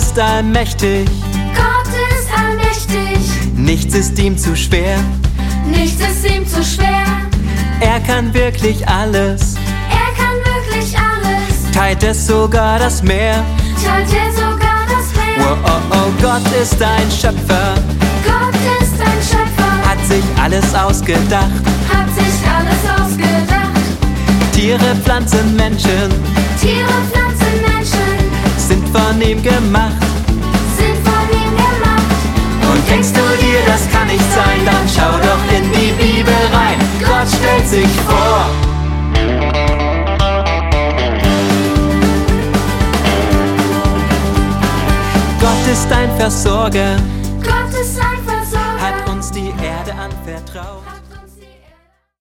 ist allmächtig, Gott ist allmächtig, nichts ist ihm zu schwer. nichts ist ihm zu schwer. Er kann wirklich alles, Er kann wirklich alles, teilt es sogar das Meer. teilt er sogar das Meer. Oh, oh, oh, Gott ist ein Schöpfer, Gott ist ein Schöpfer, hat sich alles ausgedacht. hat sich alles ausgedacht. Tiere, Pflanzen, Menschen Tiere, Pflanzen, Menschen sind von ihm gemacht. sind von ihm gemacht. Und denkst du dir, das kann nicht sein, dann schau doch in die Bibel rein. Gott stellt sich vor. Gott ist ein Versorger, Gott ist ein Versorger, hat uns die Erde anvertraut.